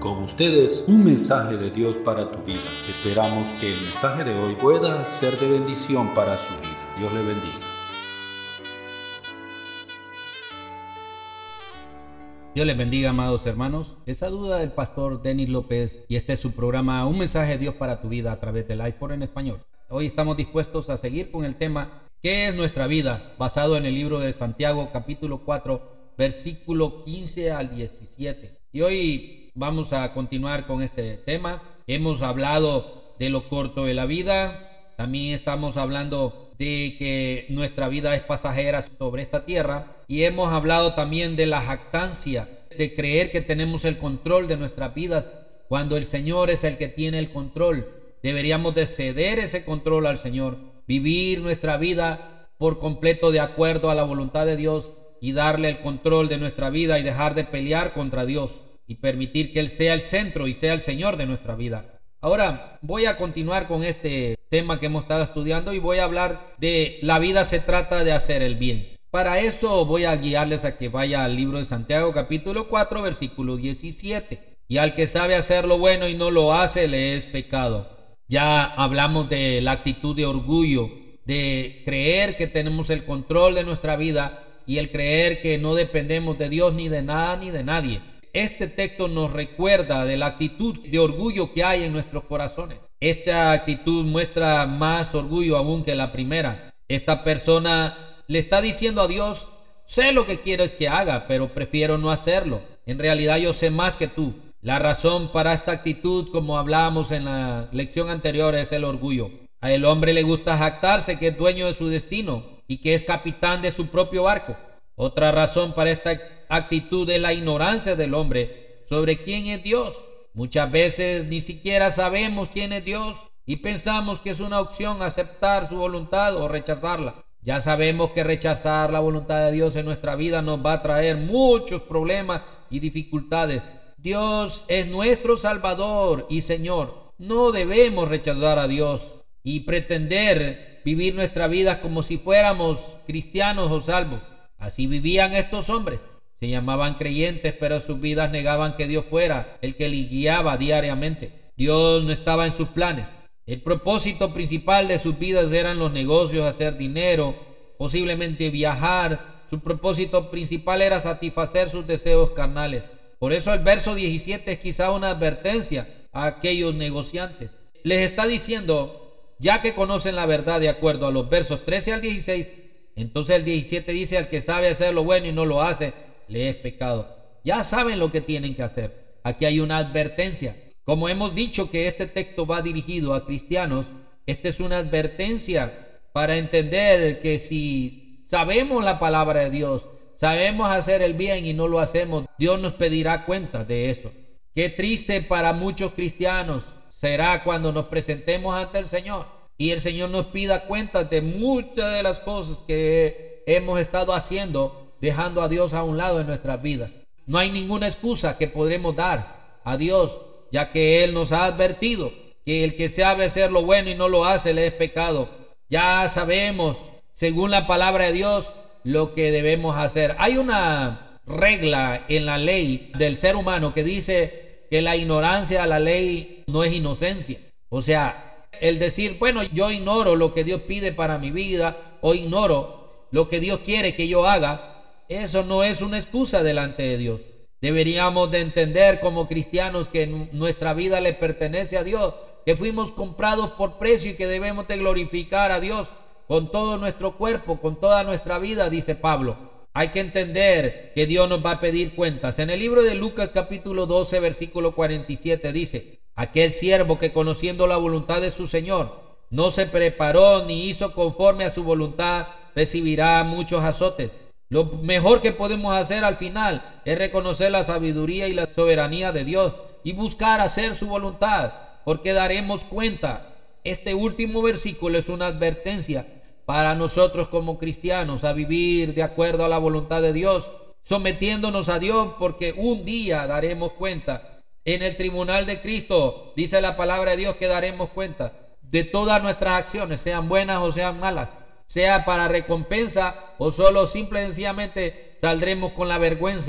Con ustedes, un mensaje de Dios para tu vida. Esperamos que el mensaje de hoy pueda ser de bendición para su vida. Dios le bendiga. Dios les bendiga, amados hermanos. Les saluda el pastor Denis López y este es su programa Un mensaje de Dios para tu vida a través del iPhone en español. Hoy estamos dispuestos a seguir con el tema ¿qué es nuestra vida? Basado en el libro de Santiago capítulo 4 versículo 15 al 17. Y hoy vamos a continuar con este tema. Hemos hablado de lo corto de la vida. También estamos hablando de que nuestra vida es pasajera sobre esta tierra. Y hemos hablado también de la jactancia, de creer que tenemos el control de nuestras vidas cuando el Señor es el que tiene el control. Deberíamos de ceder ese control al Señor, vivir nuestra vida por completo de acuerdo a la voluntad de Dios y darle el control de nuestra vida y dejar de pelear contra Dios y permitir que Él sea el centro y sea el Señor de nuestra vida. Ahora voy a continuar con este tema que hemos estado estudiando y voy a hablar de la vida se trata de hacer el bien. Para eso voy a guiarles a que vaya al libro de Santiago capítulo 4 versículo 17. Y al que sabe hacer lo bueno y no lo hace, le es pecado. Ya hablamos de la actitud de orgullo, de creer que tenemos el control de nuestra vida y el creer que no dependemos de Dios ni de nada ni de nadie. Este texto nos recuerda de la actitud de orgullo que hay en nuestros corazones. Esta actitud muestra más orgullo aún que la primera. Esta persona le está diciendo a Dios, sé lo que quieres que haga, pero prefiero no hacerlo. En realidad yo sé más que tú. La razón para esta actitud, como hablábamos en la lección anterior, es el orgullo. A el hombre le gusta jactarse que es dueño de su destino y que es capitán de su propio barco. Otra razón para esta actitud es la ignorancia del hombre sobre quién es Dios. Muchas veces ni siquiera sabemos quién es Dios y pensamos que es una opción aceptar su voluntad o rechazarla. Ya sabemos que rechazar la voluntad de Dios en nuestra vida nos va a traer muchos problemas y dificultades. Dios es nuestro Salvador y Señor. No debemos rechazar a Dios y pretender vivir nuestra vida como si fuéramos cristianos o salvos. Así vivían estos hombres. Se llamaban creyentes, pero sus vidas negaban que Dios fuera el que les guiaba diariamente. Dios no estaba en sus planes. El propósito principal de sus vidas eran los negocios, hacer dinero, posiblemente viajar. Su propósito principal era satisfacer sus deseos carnales. Por eso el verso 17 es quizá una advertencia a aquellos negociantes. Les está diciendo, ya que conocen la verdad de acuerdo a los versos 13 al 16, entonces el 17 dice, al que sabe hacer lo bueno y no lo hace, le es pecado. Ya saben lo que tienen que hacer. Aquí hay una advertencia. Como hemos dicho que este texto va dirigido a cristianos, esta es una advertencia para entender que si sabemos la palabra de Dios, sabemos hacer el bien y no lo hacemos, Dios nos pedirá cuentas de eso. Qué triste para muchos cristianos será cuando nos presentemos ante el Señor y el Señor nos pida cuentas de muchas de las cosas que hemos estado haciendo, dejando a Dios a un lado en nuestras vidas. No hay ninguna excusa que podremos dar a Dios, ya que Él nos ha advertido que el que sabe hacer lo bueno y no lo hace le es pecado. Ya sabemos, según la palabra de Dios, lo que debemos hacer. Hay una regla en la ley del ser humano que dice que la ignorancia a la ley no es inocencia. O sea, el decir, bueno, yo ignoro lo que Dios pide para mi vida o ignoro lo que Dios quiere que yo haga, eso no es una excusa delante de Dios. Deberíamos de entender como cristianos que nuestra vida le pertenece a Dios, que fuimos comprados por precio y que debemos de glorificar a Dios con todo nuestro cuerpo, con toda nuestra vida, dice Pablo. Hay que entender que Dios nos va a pedir cuentas. En el libro de Lucas capítulo 12 versículo 47 dice, aquel siervo que conociendo la voluntad de su Señor no se preparó ni hizo conforme a su voluntad, recibirá muchos azotes. Lo mejor que podemos hacer al final es reconocer la sabiduría y la soberanía de Dios y buscar hacer su voluntad, porque daremos cuenta. Este último versículo es una advertencia para nosotros como cristianos a vivir de acuerdo a la voluntad de Dios, sometiéndonos a Dios, porque un día daremos cuenta. En el tribunal de Cristo dice la palabra de Dios que daremos cuenta de todas nuestras acciones, sean buenas o sean malas, sea para recompensa o solo simple y sencillamente saldremos con la vergüenza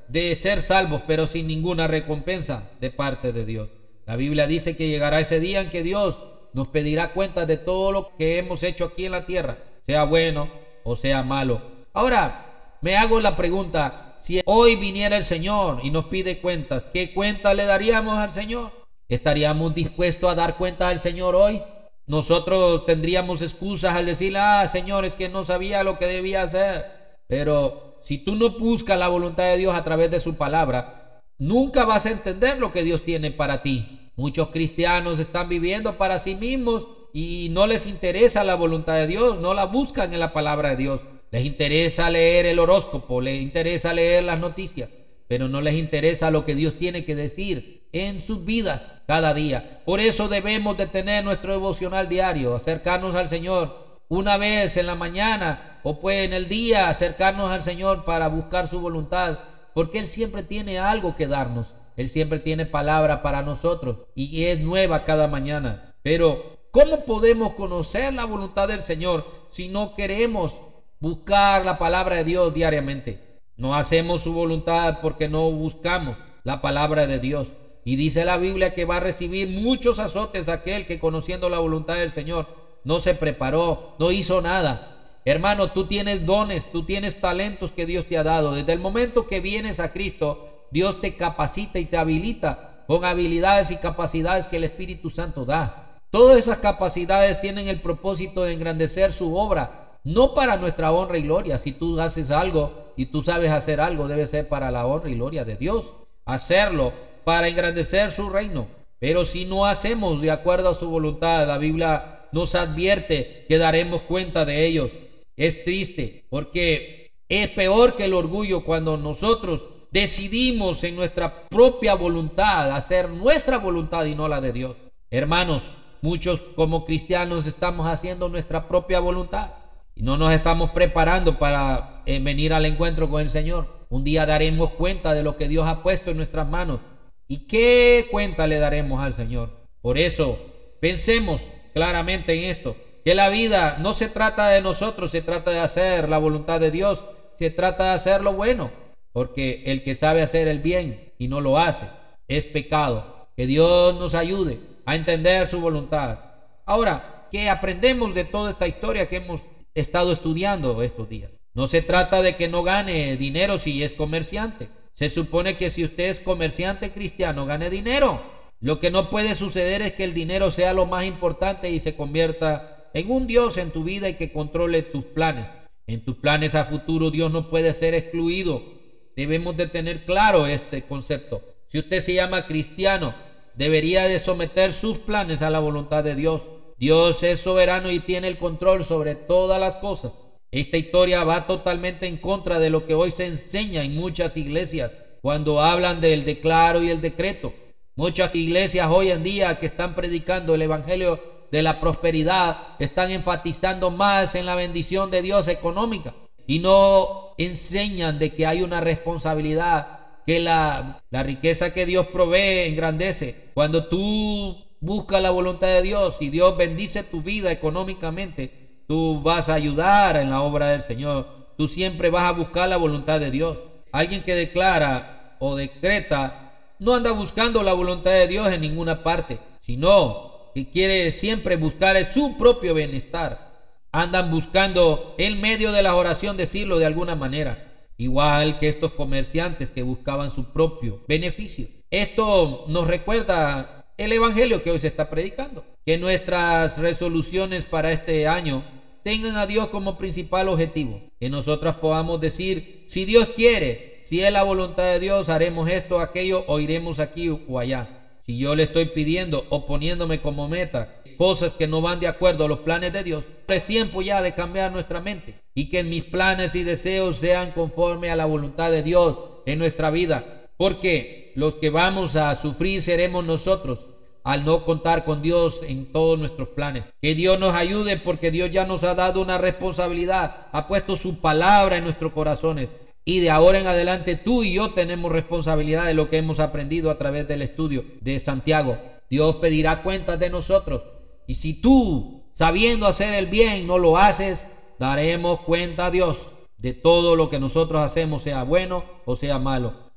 de ser salvos, pero sin ninguna recompensa de parte de Dios. La Biblia dice que llegará ese día en que Dios nos pedirá cuenta de todo lo que hemos hecho aquí en la tierra, sea bueno o sea malo. Ahora, me hago la pregunta, si hoy viniera el Señor y nos pide cuentas, ¿qué cuenta le daríamos al Señor? ¿Estaríamos dispuestos a dar cuenta al Señor hoy? Nosotros tendríamos excusas al decir, Señor, es que no sabía lo que debía hacer. Pero si tú no buscas la voluntad de Dios a través de su palabra, nunca vas a entender lo que Dios tiene para ti. Muchos cristianos están viviendo para sí mismos y no les interesa la voluntad de Dios, no la buscan en la palabra de Dios. Les interesa leer el horóscopo, les interesa leer las noticias, pero no les interesa lo que Dios tiene que decir en sus vidas cada día. Por eso debemos de tener nuestro devocional diario, acercarnos al Señor una vez en la mañana o pues en el día, acercarnos al Señor para buscar su voluntad, porque Él siempre tiene algo que darnos. Él siempre tiene palabra para nosotros y es nueva cada mañana. Pero ¿cómo podemos conocer la voluntad del Señor si no queremos buscar la palabra de Dios diariamente? No hacemos su voluntad porque no buscamos la palabra de Dios. Y dice la Biblia que va a recibir muchos azotes aquel que, conociendo la voluntad del Señor, no se preparó, no hizo nada. Hermano, tú tienes dones, tú tienes talentos que Dios te ha dado. Desde el momento que vienes a Cristo, Dios te capacita y te habilita con habilidades y capacidades que el Espíritu Santo da. Todas esas capacidades tienen el propósito de engrandecer su obra, no para nuestra honra y gloria. Si tú haces algo y tú sabes hacer algo, debe ser para la honra y gloria de Dios. Hacerlo para engrandecer su reino. Pero si no hacemos de acuerdo a su voluntad, la Biblia nos advierte que daremos cuenta de ellos. Es triste porque es peor que el orgullo cuando nosotros decidimos en nuestra propia voluntad hacer nuestra voluntad y no la de Dios. Hermanos, muchos como cristianos estamos haciendo nuestra propia voluntad y no nos estamos preparando para venir al encuentro con el Señor. Un día daremos cuenta de lo que Dios ha puesto en nuestras manos. ¿Y qué cuenta le daremos al Señor? Por eso, pensemos claramente en esto, que la vida no se trata de nosotros, se trata de hacer la voluntad de Dios, se trata de hacer lo bueno, porque el que sabe hacer el bien y no lo hace, es pecado. Que Dios nos ayude a entender su voluntad. Ahora, ¿qué aprendemos de toda esta historia que hemos estado estudiando estos días? No se trata de que no gane dinero si es comerciante. Se supone que si usted es comerciante cristiano, gane dinero. Lo que no puede suceder es que el dinero sea lo más importante y se convierta en un Dios en tu vida y que controle tus planes. En tus planes a futuro Dios no puede ser excluido. Debemos de tener claro este concepto. Si usted se llama cristiano, debería de someter sus planes a la voluntad de Dios. Dios es soberano y tiene el control sobre todas las cosas. Esta historia va totalmente en contra de lo que hoy se enseña en muchas iglesias cuando hablan del declaro y el decreto. Muchas iglesias hoy en día que están predicando el evangelio de la prosperidad están enfatizando más en la bendición de Dios económica y no enseñan de que hay una responsabilidad, que la riqueza que Dios provee engrandece. Cuando tú buscas la voluntad de Dios y Dios bendice tu vida económicamente, tú vas a ayudar en la obra del Señor. Tú siempre vas a buscar la voluntad de Dios. Alguien que declara o decreta no anda buscando la voluntad de Dios en ninguna parte, sino que quiere siempre buscar su propio bienestar. Andan buscando en medio de la oración decirlo de alguna manera. Igual que estos comerciantes que buscaban su propio beneficio. Esto nos recuerda el evangelio que hoy se está predicando. Que nuestras resoluciones para este año tengan a Dios como principal objetivo. Que nosotros podamos decir, si Dios quiere, si es la voluntad de Dios, haremos esto, aquello, o iremos aquí o allá. Si yo le estoy pidiendo o poniéndome como meta cosas que no van de acuerdo a los planes de Dios, es tiempo ya de cambiar nuestra mente y que mis planes y deseos sean conforme a la voluntad de Dios en nuestra vida. Porque los que vamos a sufrir seremos nosotros al no contar con Dios en todos nuestros planes. Que Dios nos ayude porque Dios ya nos ha dado una responsabilidad, ha puesto su palabra en nuestros corazones. Y de ahora en adelante tú y yo tenemos responsabilidad de lo que hemos aprendido a través del estudio de Santiago. Dios pedirá cuentas de nosotros. Y si tú, sabiendo hacer el bien, no lo haces, daremos cuenta a Dios de todo lo que nosotros hacemos, sea bueno o sea malo.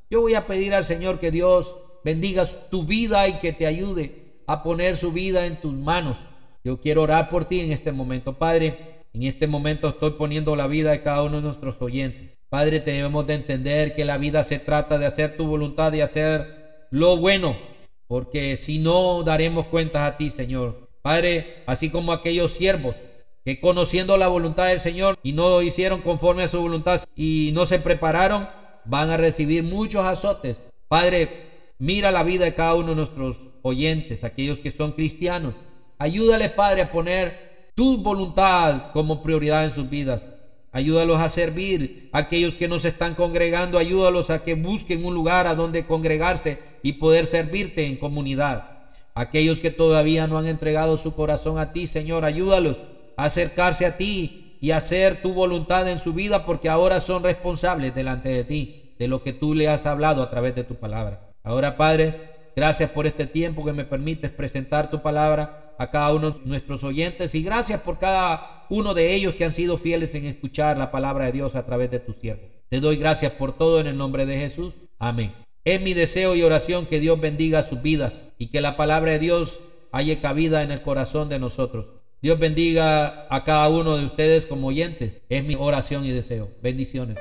Yo voy a pedir al Señor que Dios bendiga tu vida y que te ayude a poner su vida en tus manos. Yo quiero orar por ti en este momento. Padre, en este momento estoy poniendo la vida de cada uno de nuestros oyentes. Padre, debemos de entender que la vida se trata de hacer tu voluntad y hacer lo bueno, porque si no daremos cuentas a ti, Señor. Padre, así como aquellos siervos que conociendo la voluntad del Señor y no hicieron conforme a su voluntad y no se prepararon, van a recibir muchos azotes. Padre, mira la vida de cada uno de nuestros oyentes, aquellos que son cristianos. Ayúdales, Padre, a poner tu voluntad como prioridad en sus vidas. Ayúdalos a servir a aquellos que no se están congregando. Ayúdalos a que busquen un lugar a donde congregarse y poder servirte en comunidad. Aquellos que todavía no han entregado su corazón a ti, Señor, ayúdalos a acercarse a ti y hacer tu voluntad en su vida, porque ahora son responsables delante de ti de lo que tú le has hablado a través de tu palabra. Ahora, Padre, gracias por este tiempo que me permites presentar tu palabra a cada uno de nuestros oyentes, y gracias por cada uno de ellos que han sido fieles en escuchar la palabra de Dios a través de tu siervo. Te doy gracias por todo en el nombre de Jesús. Amén. Es mi deseo y oración que Dios bendiga sus vidas y que la palabra de Dios haya cabida en el corazón de nosotros. Dios bendiga a cada uno de ustedes como oyentes. Es mi oración y deseo. Bendiciones.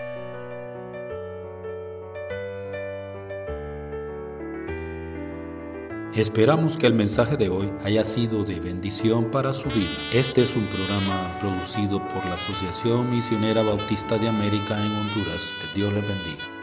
Esperamos que el mensaje de hoy haya sido de bendición para su vida. Este es un programa producido por la Asociación Misionera Bautista de América en Honduras. Que Dios les bendiga.